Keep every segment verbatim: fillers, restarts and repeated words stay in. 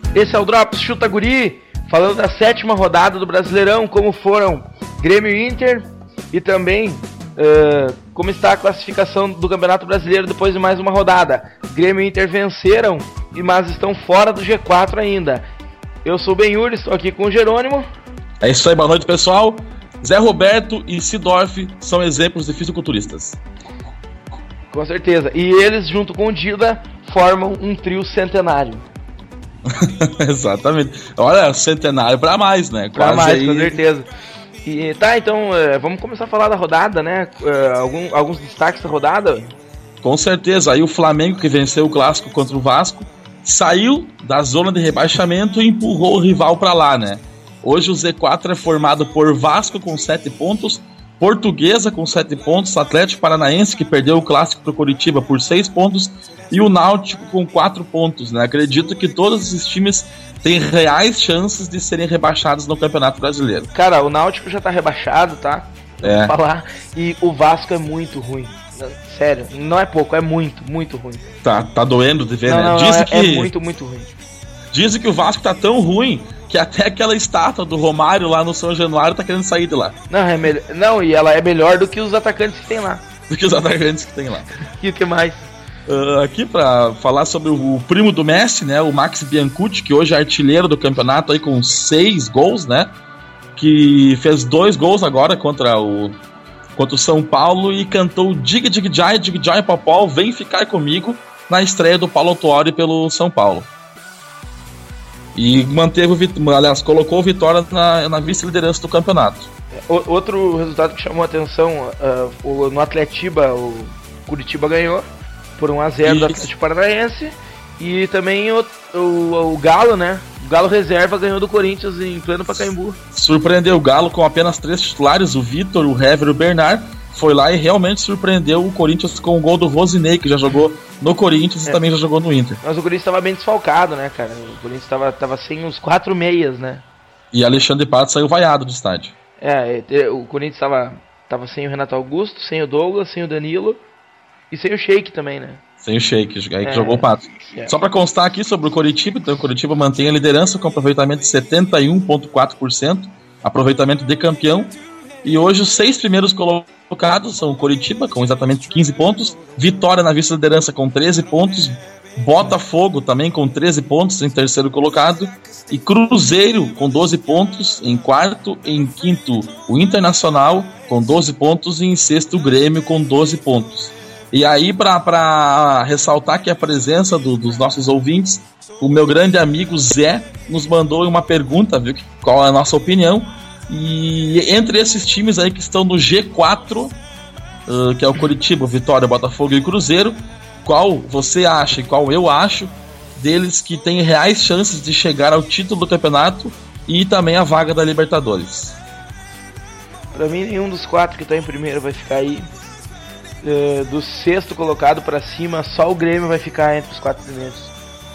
Esse é o Drops Chuta Guri, falando da sétima rodada do Brasileirão, como foram Grêmio e Inter, e também uh, como está a classificação do Campeonato Brasileiro depois de mais uma rodada. Grêmio e Inter venceram, mas estão fora do G quatro ainda. Eu sou o Benhur, estou aqui com o Jerônimo. É isso aí, boa noite, pessoal. Zé Roberto e Sidorf são exemplos de fisiculturistas. Com certeza. E eles, junto com o Dida, formam um trio centenário. Exatamente. Olha, centenário pra mais, né? Pra Quase mais, aí... com certeza. E, tá, então, uh, vamos começar a falar da rodada, né? Uh, algum, alguns destaques da rodada? Com certeza. Aí o Flamengo, que venceu o clássico contra o Vasco, saiu da zona de rebaixamento e empurrou o rival pra lá, né? Hoje o Z quatro é formado por Vasco com sete pontos, Portuguesa com sete pontos, Atlético Paranaense, que perdeu o clássico pro Coritiba por seis pontos, e o Náutico com quatro pontos, né? Acredito que todos esses times têm reais chances de serem rebaixados no Campeonato Brasileiro. Cara, o Náutico já tá rebaixado, tá? É. Vou falar. E o Vasco é muito ruim. Sério, não é pouco, é muito, muito ruim. Tá, tá doendo de ver, não, né? Não, Dizem não, é, que... é muito, muito ruim. Dizem que o Vasco tá tão ruim que até aquela estátua do Romário lá no São Januário tá querendo sair de lá. Não, é melhor. Não, e ela é melhor do que os atacantes que tem lá. Do que os atacantes que tem lá. E o que mais? Uh, aqui pra falar sobre o, o primo do Messi, né? O Max Biancucci, que hoje é artilheiro do campeonato aí com seis gols, né? Que fez dois gols agora contra o, contra o São Paulo e cantou Dig Dig Jai, Dig Jai Popó, vem ficar comigo, na estreia do Paulo Autuori pelo São Paulo. E manteve, o, aliás, colocou o Vitória na, na vice-liderança do campeonato. O, outro resultado que chamou a atenção, uh, o, no Atletiba, o Curitiba ganhou por um a zero Isso. do Atlético Paranaense. E também o, o, o Galo, né? O Galo reserva ganhou do Corinthians em pleno Pacaembu. Surpreendeu o Galo com apenas três titulares, o Vitor, o Hever e o Bernard. Foi lá e realmente surpreendeu o Corinthians com o gol do Rosinei, que já jogou no Corinthians é. e também já jogou no Inter. Mas o Corinthians estava bem desfalcado, né, cara? O Corinthians estava tava sem uns quatro meias, né? E Alexandre Pato saiu vaiado do estádio. É, o Corinthians estava tava sem o Renato Augusto, sem o Douglas, sem o Danilo e sem o Sheik também, né? Sem o Sheik, aí que é, jogou o Pato. É. Só para constar aqui sobre o Coritiba, então o Coritiba mantém a liderança com aproveitamento de setenta e um vírgula quatro por cento, aproveitamento de campeão. E hoje os seis primeiros colocados são o Coritiba, com exatamente quinze pontos, Vitória na vice-liderança com treze pontos, Botafogo também com treze pontos em terceiro colocado, e Cruzeiro com doze pontos em quarto, em quinto o Internacional com doze pontos e em sexto o Grêmio com doze pontos. E aí, para ressaltar aqui a presença do, dos nossos ouvintes, o meu grande amigo Zé nos mandou uma pergunta, viu, qual é a nossa opinião. E entre esses times aí que estão no G quatro, uh, que é o Coritiba, Vitória, Botafogo e Cruzeiro, qual você acha e qual eu acho deles que tem reais chances de chegar ao título do campeonato e também a vaga da Libertadores? Pra mim, nenhum dos quatro que estão em primeiro vai ficar aí. Uh, do sexto colocado pra cima, só o Grêmio vai ficar entre os quatro primeiros.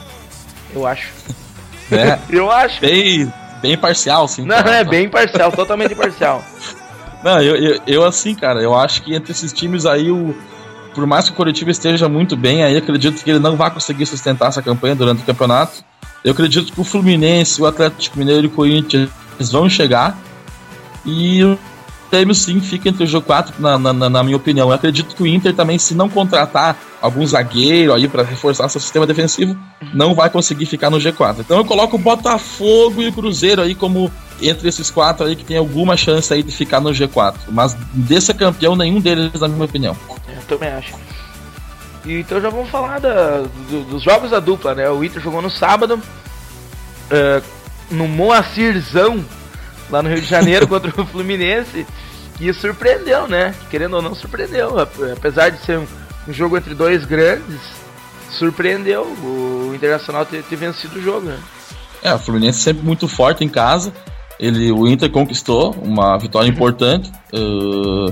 Eu acho. É, eu acho. Bem... Bem parcial, sim. Não, é bem parcial, totalmente parcial. Não, eu, eu, eu assim, cara, eu acho que entre esses times aí, o, por mais que o Coritiba esteja muito bem, aí acredito que ele não vai conseguir sustentar essa campanha durante o campeonato. Eu acredito que o Fluminense, o Atlético Mineiro e o Corinthians vão chegar. E o Grêmio sim fica entre o G quatro, na, na, na minha opinião. Eu acredito que o Inter também, se não contratar algum zagueiro aí para reforçar seu sistema defensivo, não vai conseguir ficar no G quatro. Então eu coloco o Botafogo e o Cruzeiro aí como entre esses quatro aí que tem alguma chance aí de ficar no G quatro. Mas de ser campeão, nenhum deles, na minha opinião. Eu também acho. E então já vamos falar da, do, dos jogos da dupla, né? O Inter jogou no sábado, uh, no Moacirzão, lá no Rio de Janeiro, contra o Fluminense. E surpreendeu, né? Querendo ou não, surpreendeu. Apesar de ser um, um jogo entre dois grandes, surpreendeu o Internacional ter, ter vencido o jogo, né? É, o Fluminense sempre muito forte em casa. Ele, o Inter conquistou uma vitória importante. Uh,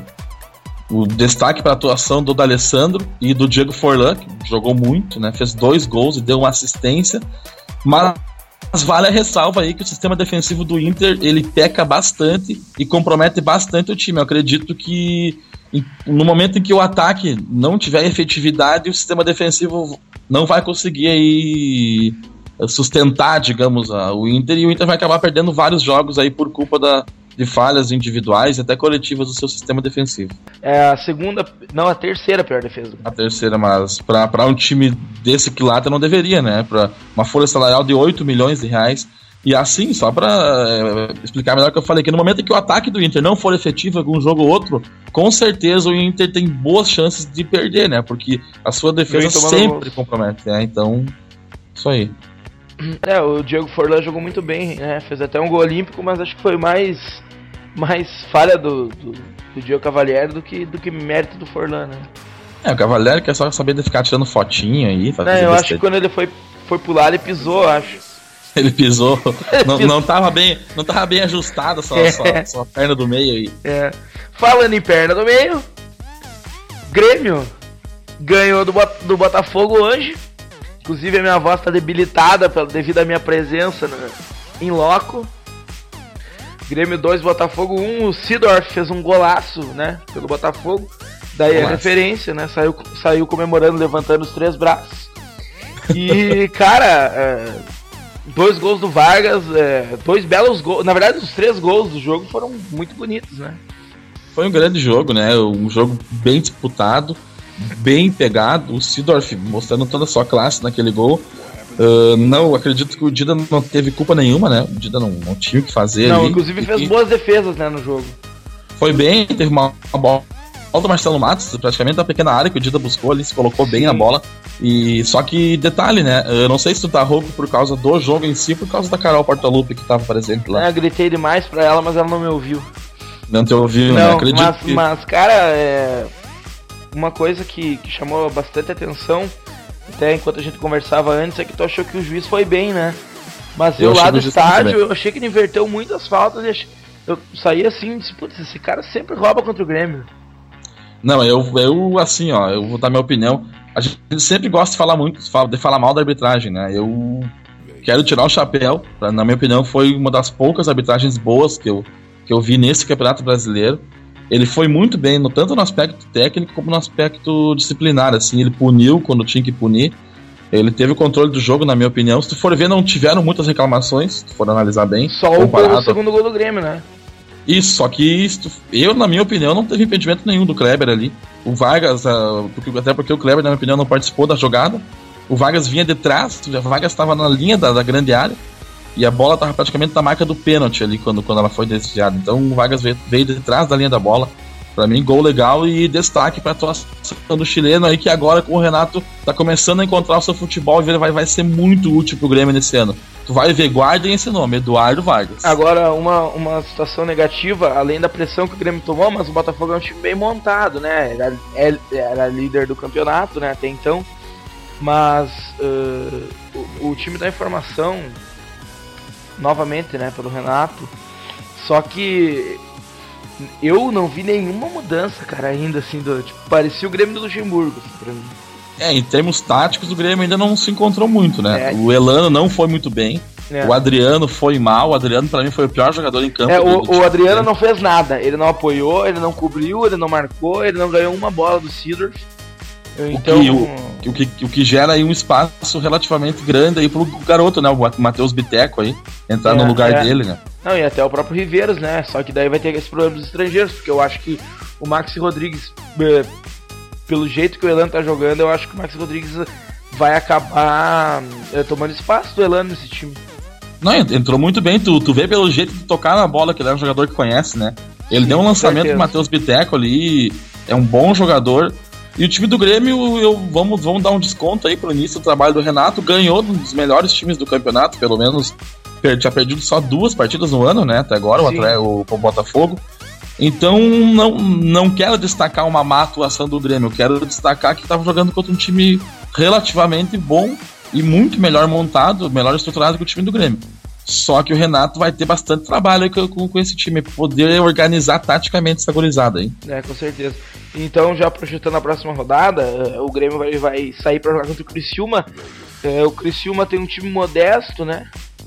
o destaque para a atuação do D'Alessandro e do Diego Forlan, que jogou muito, né? Fez dois gols e deu uma assistência. Mas Mas vale a ressalva aí que o sistema defensivo do Inter, ele peca bastante e compromete bastante o time. Eu acredito que no momento em que o ataque não tiver efetividade, o sistema defensivo não vai conseguir aí sustentar, digamos, a, o Inter, e o Inter vai acabar perdendo vários jogos aí por culpa da, de falhas individuais e até coletivas do seu sistema defensivo. É a segunda, não, a terceira pior defesa. A terceira, mas para um time desse quilate não deveria, né? Para uma folha salarial de oito milhões de reais. E assim, só para é, explicar melhor o que eu falei, que no momento em que o ataque do Inter não for efetivo em algum jogo ou outro, com certeza o Inter tem boas chances de perder, né? Porque a sua defesa sempre compromete, né? Então, isso aí. É, o Diego Forlan jogou muito bem, né? Fez até um gol olímpico, mas acho que foi mais, mais falha do, do, do Diego Cavalieri do que, do que mérito do Forlan, né? É, o Cavalieri quer só saber de ficar tirando fotinha aí. Não, eu acho que quando ele foi, foi pular, ele pisou, eu acho. Ele pisou, não, não, tava bem, não tava bem ajustada a sua, é. sua, sua perna do meio aí. É. Falando em perna do meio, Grêmio ganhou do, do Botafogo hoje. Inclusive a minha voz tá debilitada devido à minha presença no, em loco. Grêmio dois, Botafogo um. O Seedorf fez um golaço, né, pelo Botafogo. Daí golaço. A referência, né, saiu, saiu comemorando, levantando os três braços. E, cara... É, dois gols do Vargas, é, dois belos gols. Na verdade, os três gols do jogo foram muito bonitos, né? Foi um grande jogo, né? Um jogo bem disputado, bem pegado. O Seedorf mostrando toda a sua classe naquele gol. Uh, não, acredito que o Dida não teve culpa nenhuma, né? O Dida não, não tinha o que fazer. Não, ali. Inclusive fez e... boas defesas, né, no jogo. Foi bem, teve uma, uma bola do Marcelo Matos, praticamente da pequena área que o Dida buscou ali, se colocou Sim. bem na bola. E só que, detalhe, né? Eu não sei se tu tá rouco por causa do jogo em si, por causa da Carol Portalupe que tava presente lá. É, eu gritei demais pra ela, mas ela não me ouviu. Não te ouviu, não, né? Acredito mas, que... mas, cara, é... uma coisa que, que chamou bastante atenção, até enquanto a gente conversava antes, é que tu achou que o juiz foi bem, né? Mas eu, eu lá do estádio, eu achei que ele inverteu muitas faltas e achei... eu saí assim e disse, putz, esse cara sempre rouba contra o Grêmio. Não, eu, eu assim, ó, eu vou dar minha opinião. A gente sempre gosta de falar muito, de falar mal da arbitragem, né? Eu quero tirar o chapéu, pra, na minha opinião, foi uma das poucas arbitragens boas que eu, que eu vi nesse Campeonato Brasileiro. Ele foi muito bem, no, tanto no aspecto técnico como no aspecto disciplinar, assim, ele puniu quando tinha que punir. Ele teve o controle do jogo, na minha opinião. Se tu for ver, não tiveram muitas reclamações, se tu for analisar bem. Só o, gol, o segundo gol do Grêmio, né? Isso, só que isso, eu, na minha opinião, não teve impedimento nenhum do Kleber ali. O Vargas, uh, porque, até porque o Kleber, na minha opinião, não participou da jogada. O Vargas vinha de trás, o Vargas estava na linha da, da grande área e a bola estava praticamente na marca do pênalti ali quando, quando ela foi desviada. Então o Vargas veio, veio de trás da linha da bola. Pra mim, gol legal e destaque pra atuação do chileno aí, que agora com o Renato tá começando a encontrar o seu futebol e vai, vai ser muito útil pro Grêmio nesse ano. Tu vai ver, guardem esse nome, Eduardo Vargas. Agora, uma, uma situação negativa, além da pressão que o Grêmio tomou, mas o Botafogo é um time bem montado, né? Era, era líder do campeonato, né, até então. Mas uh, o, o time tá em formação novamente, né, pelo Renato. Só que eu não vi nenhuma mudança, cara, ainda assim, do, tipo, parecia o Grêmio do Luxemburgo, assim, pra mim. É, em termos táticos, o Grêmio ainda não se encontrou muito, né? É. O Elano não foi muito bem, é. O Adriano foi mal, o Adriano pra mim foi o pior jogador em campo. É, o, o Adriano não fez nada, ele não apoiou, ele não cobriu, ele não marcou, ele não ganhou uma bola do Seedorf. Então... O, que, o, o, que, o que gera aí um espaço relativamente grande aí pro garoto, né? O Matheus Biteco aí, entrar é, no lugar é. dele, né? Não, e até o próprio Riveiros, né? Só que daí vai ter esse problema dos estrangeiros, porque eu acho que o Maxi Rodrigues, pelo jeito que o Elano tá jogando, eu acho que o Maxi Rodrigues vai acabar é, tomando espaço do Elano nesse time. Não, entrou muito bem, tu, tu vê pelo jeito de tocar na bola, que ele é um jogador que conhece, né? Ele Sim, deu um lançamento pro Matheus Biteco ali, é um bom jogador. E o time do Grêmio, eu, vamos, vamos dar um desconto aí pro início do trabalho do Renato, ganhou um dos melhores times do campeonato, pelo menos per, tinha perdido só duas partidas no ano, né, até agora, o, o, o Botafogo. Então não, não quero destacar uma má atuação do Grêmio, quero destacar que estava jogando contra um time relativamente bom e muito melhor montado, melhor estruturado que o time do Grêmio. Só que o Renato vai ter bastante trabalho aí com, com esse time, poder organizar taticamente essa gorizada aí. É, com certeza. Então, já projetando a próxima rodada, o Grêmio vai, vai sair para jogar contra o Criciúma. É, o Criciúma tem um time modesto, né?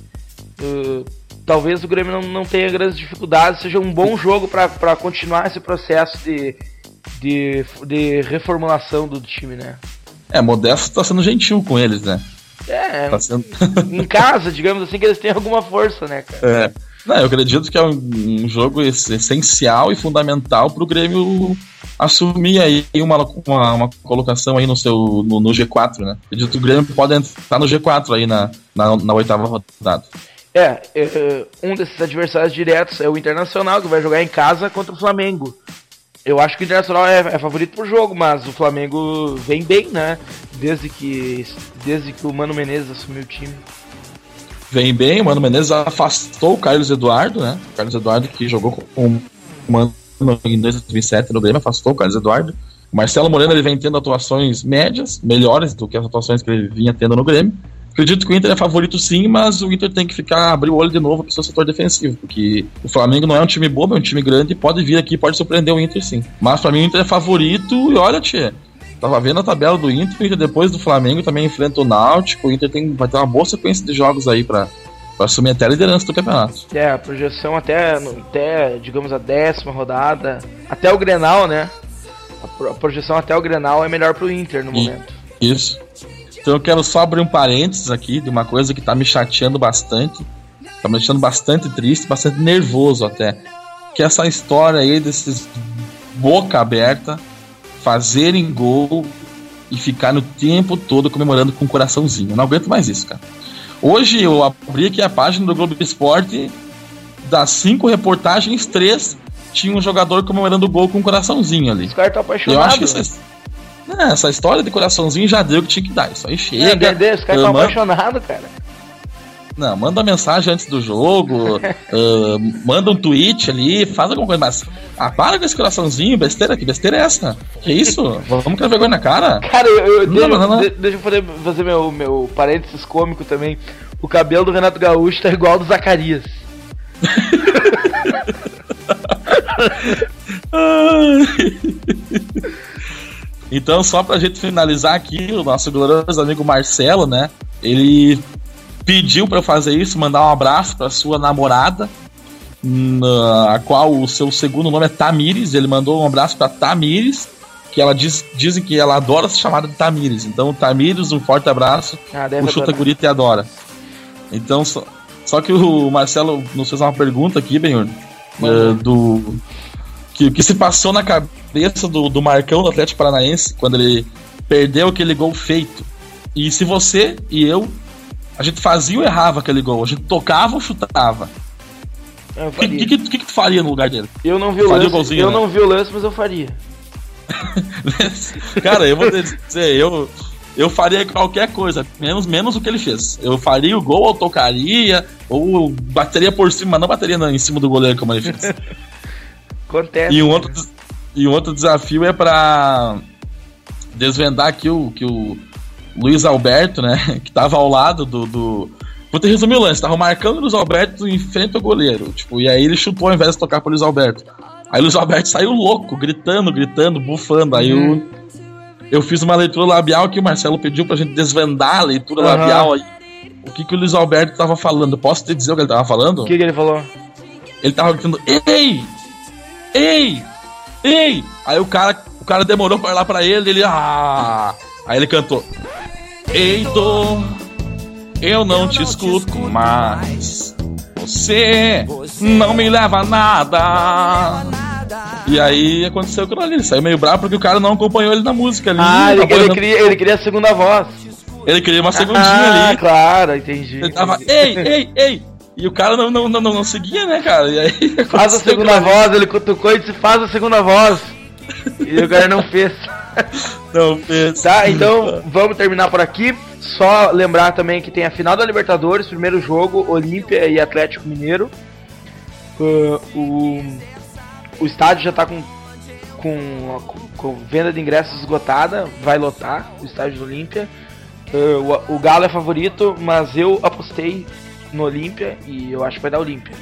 Uh, talvez o Grêmio não, não tenha grandes dificuldades, seja um bom jogo para continuar esse processo de, de, de reformulação do time, né? É, modesto tá sendo gentil com eles, né? É, Tá sendo... em casa, digamos assim, que eles têm alguma força, né, cara? É. Não, eu acredito que é um, um jogo essencial e fundamental pro Grêmio assumir aí uma, uma, uma colocação aí no seu no, no G quatro, né? Acredito que o Grêmio pode entrar no G quatro aí na, na, na oitava rodada. É, é, um desses adversários diretos é o Internacional, que vai jogar em casa contra o Flamengo. Eu acho que o Internacional é, é favorito pro jogo, mas o Flamengo vem bem, né? Desde que, desde que o Mano Menezes assumiu o time. Vem bem, o Mano Menezes afastou o Carlos Eduardo, né? O Carlos Eduardo que jogou com o Mano em dois mil e sete no Grêmio, afastou o Carlos Eduardo. O Marcelo Moreno ele vem tendo atuações médias, melhores do que as atuações que ele vinha tendo no Grêmio. Acredito que o Inter é favorito sim, mas o Inter tem que ficar, abrir o olho de novo para o seu setor defensivo, porque o Flamengo não é um time bobo, é um time grande e pode vir aqui, pode surpreender o Inter sim. Mas para mim o Inter é favorito e olha, tia, tava vendo a tabela do Inter, o Inter depois do Flamengo também enfrenta o Náutico, o Inter tem, vai ter uma boa sequência de jogos aí para assumir até a liderança do campeonato. É, a projeção até, até, digamos, a décima rodada, até o Grenal, né? A, pro, a projeção até o Grenal é melhor pro Inter no e, momento. Isso. Então eu quero só abrir um parênteses aqui de uma coisa que tá me chateando bastante, tá me deixando bastante triste, bastante nervoso até, que é essa história aí desses boca aberta fazerem gol e ficar no tempo todo comemorando com um coraçãozinho. Eu não aguento mais isso, cara. Hoje eu abri aqui a página do Globo Esporte, das cinco reportagens, três tinha um jogador comemorando o gol com um coraçãozinho ali. Esse cara tá apaixonado. Eu acho que essa, né, essa história de coraçãozinho já deu o que tinha que dar. Isso aí chega. É, esse cara tá man... apaixonado, cara. Não, manda uma mensagem antes do jogo, uh, manda um tweet ali, faz alguma coisa, mas ah, para com esse coraçãozinho, besteira, que besteira é essa? Que isso? Vamos ter vergonha na cara? Cara, eu, eu, não, deixa, não, não. deixa eu fazer, fazer meu, meu parênteses cômico também. O cabelo do Renato Gaúcho tá igual ao do Zacarias. Então, só pra gente finalizar aqui, o nosso glorioso amigo Marcelo, né? Ele pediu pra eu fazer isso, mandar um abraço pra sua namorada, na, a qual o seu segundo nome é Tamires. Ele mandou um abraço pra Tamires, que ela diz, dizem que ela adora ser chamada de Tamires. Então, Tamires, um forte abraço. Ah, o Chuta Gurita e adora. Então, só, só que o Marcelo nos fez uma pergunta aqui, Benhur, uh, do que, que se passou na cabeça do, do Marcão do Atlético Paranaense quando ele perdeu aquele gol feito. E se você e eu, a gente fazia ou errava aquele gol, a gente tocava ou chutava? O que, que, que, que, que tu faria no lugar dele? Eu não vi o lance, golzinho, eu né? não vi o lance, mas eu faria. Cara, eu vou dizer, eu, eu faria qualquer coisa, menos, menos o que ele fez. Eu faria o gol, ou tocaria, ou bateria por cima, mas não bateria em cima do goleiro como ele fez. Acontece. E um outro, e um outro desafio é pra desvendar aqui o que o Luiz Alberto, né, que tava ao lado do... do... Vou te resumir o lance, tava marcando o Luiz Alberto em frente ao goleiro, tipo, e aí ele chutou ao invés de tocar pro Luiz Alberto. Aí o Luiz Alberto saiu louco, gritando, gritando, bufando. Aí uhum. eu, eu fiz uma leitura labial que o Marcelo pediu pra gente desvendar a leitura uhum. labial aí. O que, que o Luiz Alberto tava falando? Posso te dizer o que ele tava falando? O que, que ele falou? Ele tava gritando, ei! Ei! Ei! Aí o cara, o cara demorou pra olhar pra ele, ele... Ah! Aí ele cantou, Heitor, eu não te escuto mais, você não me leva a nada. E aí aconteceu aquilo ali, ele saiu meio bravo porque o cara não acompanhou ele na música ali. Ah, ele, ele, queria, ele queria a segunda voz. Ele queria uma segundinha ah, ali. Ah, claro, entendi. Ele tava, ei, ei, ei. E o cara não, não, não, não, não seguia, né, cara? E aí faz a segunda voz, ele cutucou e disse, faz a segunda voz. E o cara não fez. Não fez. Tá, então vamos terminar por aqui. Só lembrar também que tem a final da Libertadores, primeiro jogo, Olímpia e Atlético Mineiro. Uh, o, o estádio já tá com, com, com venda de ingressos esgotada, vai lotar o estádio do Olímpia. Uh, o, o Galo é favorito, mas eu apostei no Olímpia e eu acho que vai dar Olímpia.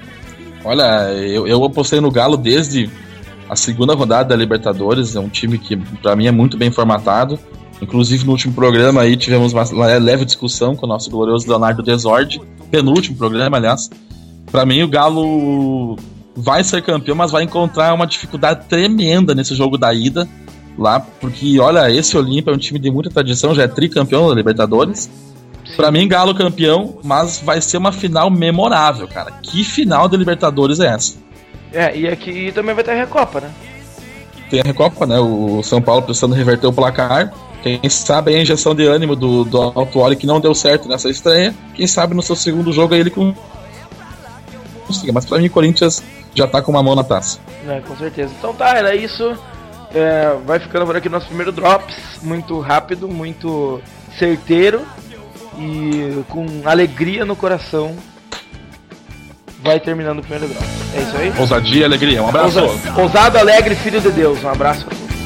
Olha, eu, eu apostei no Galo desde a segunda rodada da Libertadores. É um time que pra mim é muito bem formatado. Inclusive no último programa aí tivemos uma leve discussão com o nosso glorioso Leonardo Desord, penúltimo programa, aliás. Pra mim o Galo vai ser campeão, mas vai encontrar uma dificuldade tremenda nesse jogo da ida lá, porque olha, esse Olímpia é um time de muita tradição, já é tricampeão da Libertadores. Pra mim, Galo campeão, mas vai ser uma final memorável, cara. Que final da Libertadores é essa? É, e aqui também vai ter a Recopa, né? Tem a Recopa, né? O São Paulo precisando reverter o placar. Quem sabe a injeção de ânimo do, do Autuori, que não deu certo nessa estreia. Quem sabe no seu segundo jogo aí ele consiga. Mas pra mim, o Corinthians já tá com uma mão na taça. É, com certeza. Então tá, era isso. É, vai ficando por aqui nosso primeiro Drops. Muito rápido, muito certeiro. E com alegria no coração. Vai terminando o primeiro Drops. É isso aí? Ousadia e alegria. Um abraço. Ousa, ousado, alegre, filho de Deus. Um abraço pra todos.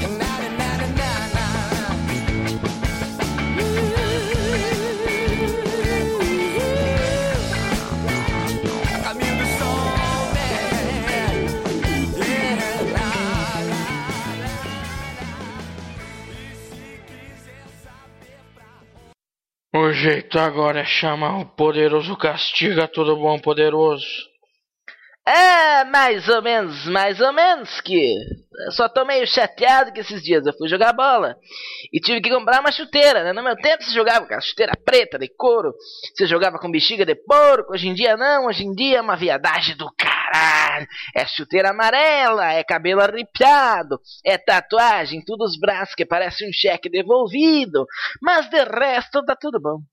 O jeito agora é chamar o poderoso castiga todo bom poderoso. É, mais ou menos, mais ou menos que... Eu só tô meio chateado que esses dias eu fui jogar bola e tive que comprar uma chuteira, né? No meu tempo você jogava com a chuteira preta de couro, você jogava com bexiga de porco, hoje em dia não, hoje em dia é uma viadagem do caralho. É chuteira amarela, é cabelo arrepiado, é tatuagem, tudo os braços que parece um cheque devolvido, mas de resto tá tudo bom.